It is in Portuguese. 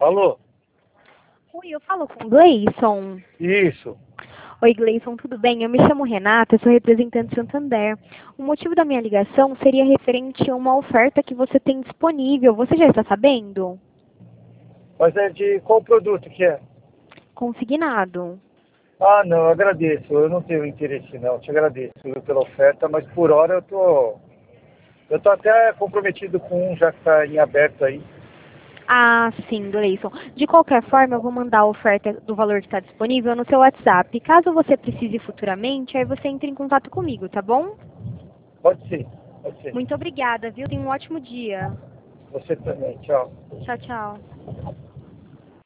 Alô? Oi, eu falo com o Gleison. Isso. Oi, Gleison, tudo bem? Eu me chamo Renata, sou representante Santander. O motivo da minha ligação seria referente a uma oferta que você tem disponível. Você já está sabendo? Mas é de qual produto que é? Consignado. Ah, não, eu agradeço. Eu não tenho interesse não. Te agradeço pela oferta, mas por hora eu tô até comprometido com um já que está em aberto aí. Ah, sim, Gleison. De qualquer forma, eu vou mandar a oferta do valor que está disponível no seu WhatsApp. Caso você precise futuramente, aí você entre em contato comigo, tá bom? Pode ser, pode ser. Muito obrigada, viu? Tenha um ótimo dia. Você também, tchau. Tchau, tchau.